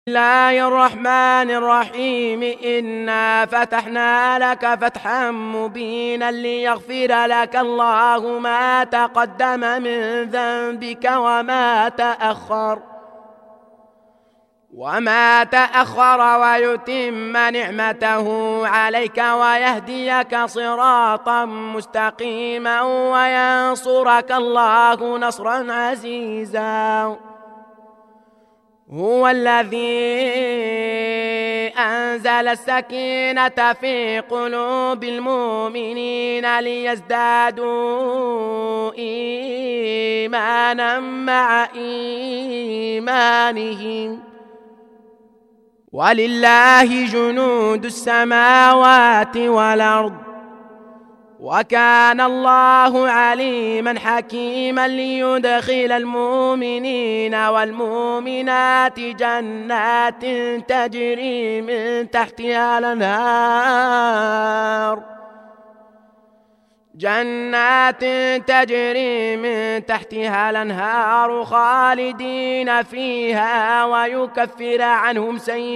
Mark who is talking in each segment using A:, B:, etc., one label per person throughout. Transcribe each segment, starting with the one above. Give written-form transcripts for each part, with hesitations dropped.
A: بسم الله الرحمن الرحيم. إنا فتحنا لك فتحا مبينا ليغفر لك الله ما تقدم من ذنبك وما تأخر ويتم نعمته عليك ويهديك صراطا مستقيما وينصرك الله نصرا عزيزا. هو الذي أنزل السكينة في قلوب المؤمنين ليزدادوا إيمانا مع إيمانهم ولله جنود السماوات والأرض وكان الله عليما حكيما. ليدخل المؤمنين والمؤمنات جنات تجري من تحتها الأنهار خالدين فيها ويكفر عنهم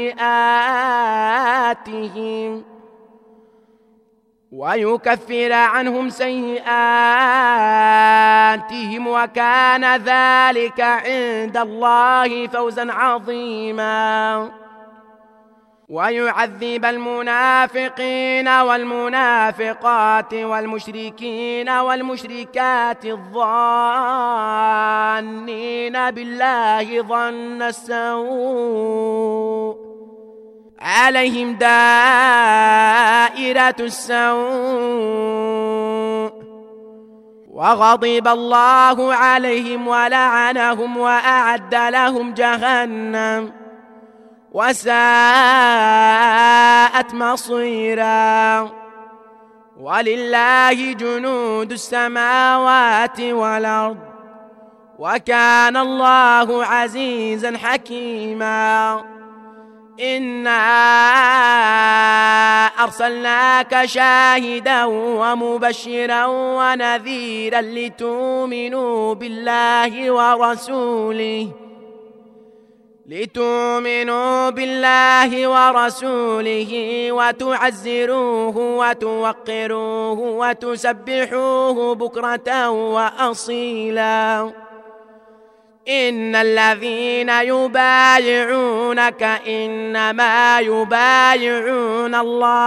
A: سيئاتهم وكان ذلك عند الله فوزا عظيما. ويعذب المنافقين والمنافقات والمشركين والمشركات الظانين بالله ظن السوء عليهم دائرة السوء وغضب الله عليهم ولعنهم وأعد لهم جهنم وساءت مصيرا. ولله جنود السماوات والأرض وكان الله عزيزا حكيما. إنا أرسلناك شاهدا ومبشرا ونذيرا لتؤمنوا بالله ورسوله وتعزروه وتوقروه وتسبحوه بكرة وأصيلا. إن الذين يبايعونك إنما يبايعون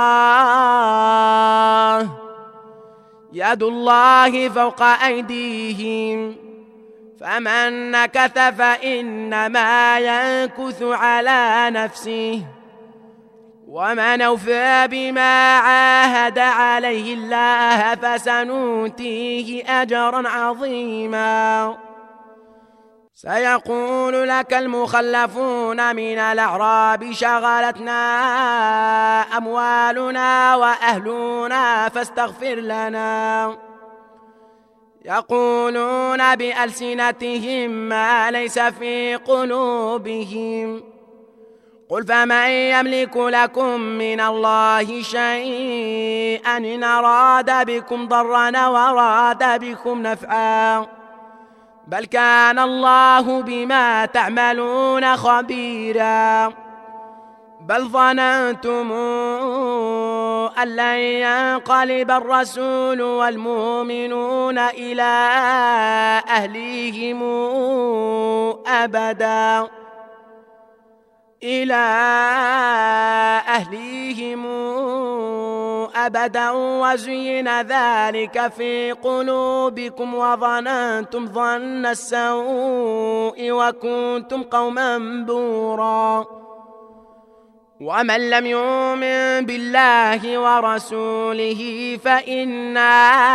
A: الله يد الله فوق أيديهم فمن نكث فإنما ينكث على نفسه ومن أوفى بما عاهد عليه الله فسنؤتيه أجرا عظيما. سيقول لك المخلفون من الأعراب شغلتنا أموالنا وأهلنا فاستغفر لنا. يقولون بألسنتهم ما ليس في قلوبهم قل فمن يملك لكم من الله شيئا إن أراد بكم ضرا وأراد بكم نفعا بل كان الله بما تعملون خبيرا. بل ظننتم أن لن ينقلب الرسول والمؤمنون إلى أهليهم أبدا وزين ذلك في قلوبكم وظننتم ظن السوء وكنتم قوما بورا. ومن لم يؤمن بالله ورسوله فإنا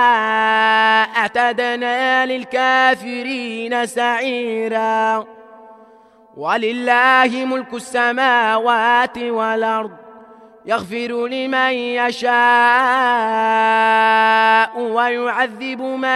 A: أعتدنا للكافرين سعيرا. ولله ملك السماوات والأرض يغفر لمن يشاء ويعذب من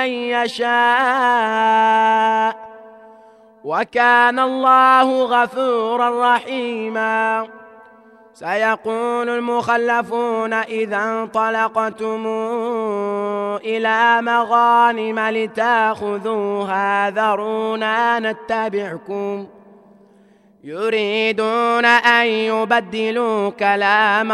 A: يشاء وكان الله غفورا رحيما. سيقول المخلفون إذا انطلقتم إلى مغانم لتأخذوها ذرونا نتبعكم يريدون أن يبدلوا كلام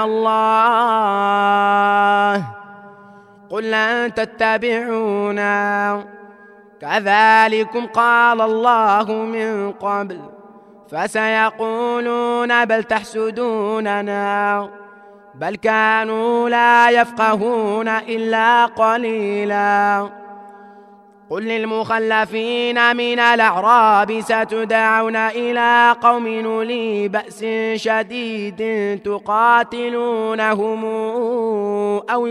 A: الله قل لن تتبعونا كذلكم قال الله من قبل فسيقولون بل تحسدوننا بل كانوا لا يفقهون إلا قليلا قل للمخلفين من الأعراب ستدعون إلى قوم أولي بأس شديد تقاتلونهم أو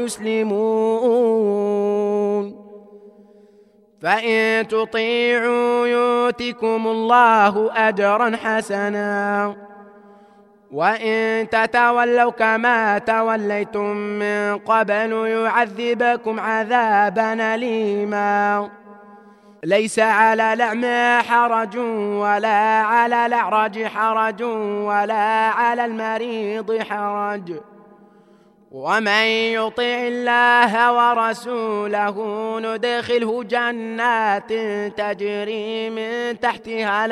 A: يسلمون فإن تطيعوا يؤتكم الله أجرا حسنا وإن تتولوا كما توليتم من قبل يعذبكم عذابا أليما ليس على الأعمى حرج ولا على الأعرج حرج ولا على المريض حرج ومن يطع الله ورسوله ندخله جنات تجري من تحتها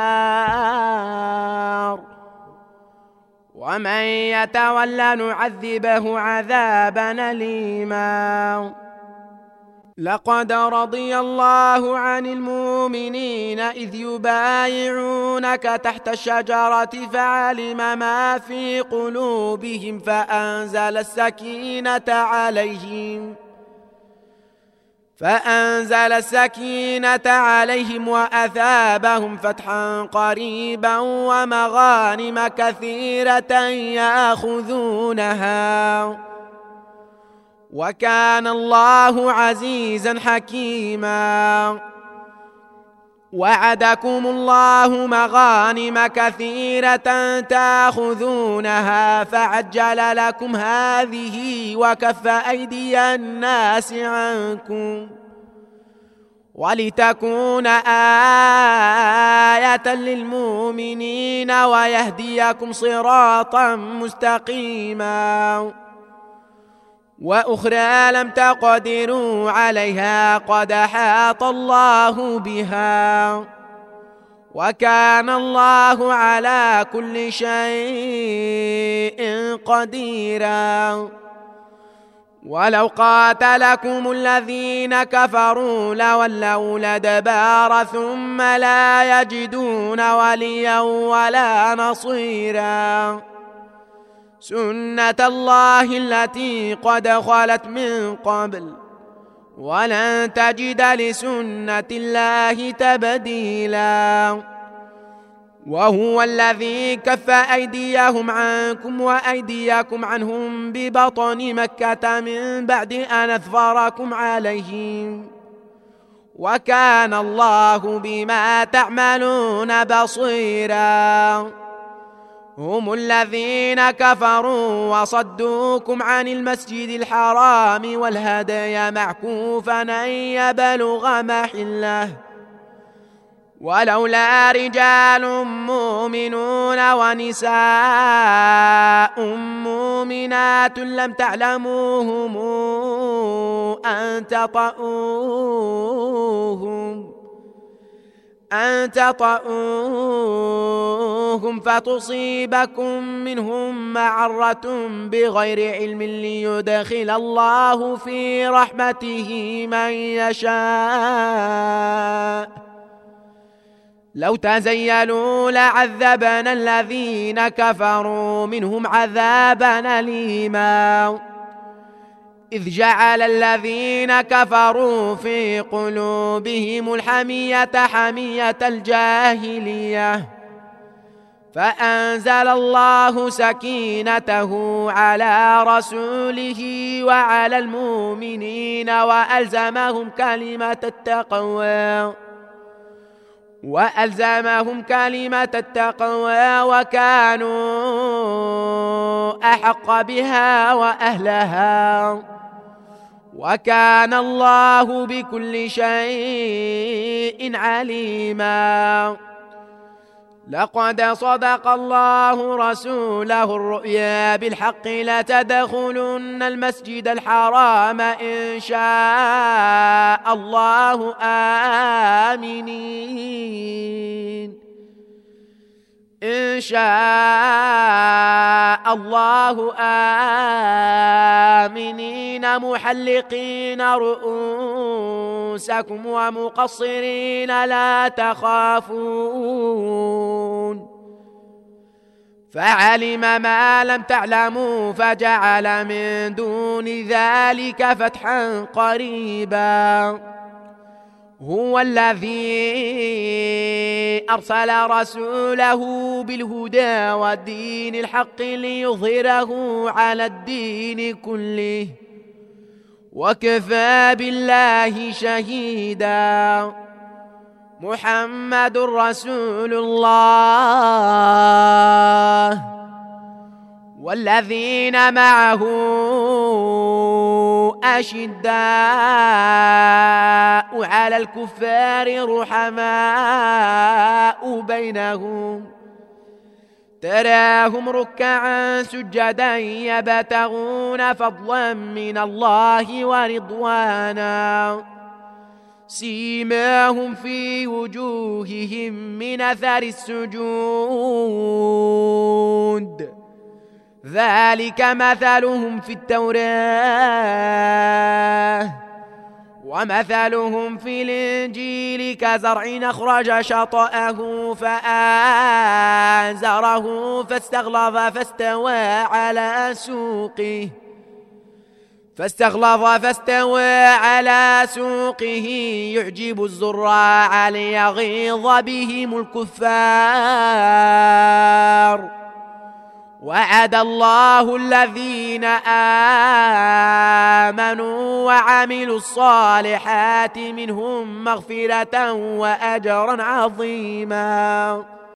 A: الأنهار ومن يتولى نعذبه عذابا أليما لقد رضي الله عن المؤمنين إذ يبايعونك تحت الشجرة فعلم ما في قلوبهم فأنزل السكينة عليهم وأثابهم فتحا قريبا ومغانم كثيرة يأخذونها وكان الله عزيزا حكيما وعدكم الله مغانم كثيرة تأخذونها فعجل لكم هذه وكف أيدي الناس عنكم ولتكون آية للمؤمنين ويهديكم صراطا مستقيما وأخرى لم تقدروا عليها قد أحاط الله بها وكان الله على كل شيء قديرا ولو قاتلكم الذين كفروا لولوا الأدبار ثم لا يجدون وليا ولا نصيرا سنة الله التي قد خلت من قبل ولن تجد لسنة الله تبديلا وهو الذي كف أيديهم عنكم وأيديكم عنهم ببطن مكة من بعد أن أظفركم عليهم وكان الله بما تعملون بصيرا هم الذين كفروا وصدوكم عن المسجد الحرام والهدي معكوفا أن يبلغ محله ولولا رجال مؤمنون ونساء مؤمنات لم تعلموهم أن تطؤوهم فتصيبكم منهم معرة بغير علم ليدخل الله في رحمته من يشاء لو تزيلوا لعذبنا الذين كفروا منهم عذابا أليما إذ جعل الذين كفروا في قلوبهم الحمية حمية الجاهلية فأنزل الله سكينته على رسوله وعلى المؤمنين وألزمهم كلمة التقوى وكانوا أحق بها وأهلها وكان الله بكل شيء عليما لقد صدق الله رسوله الرؤيا بالحق لتدخلن المسجد الحرام إن شاء الله آمنين إن شاء الله آمنين محلقين رؤوسكم ومقصرين لا تخافون فعلم ما لم تعلموا فجعل من دون ذلك فتحا قريبا هو الذي أرسل رسوله بالهدى ودين الحق ليظهره على الدين كله وكفى بالله شهيدا محمد رسول الله والذين معه أشداء على الكفار رحماء بينهم تراهم ركعا سجدا يبتغون فضلا من الله ورضوانا سيماهم في وجوههم من أثر السجود ذلك مثلهم في التوراة ومثلهم في الإنجيل كزرع أخرج شطأه فآزره فاستغلظ فاستوى على سوقه يعجب الزراع ليغيظ بهم الكفار وعد الله الذين آمنوا وعملوا الصالحات منهم مغفرة وأجرا عظيما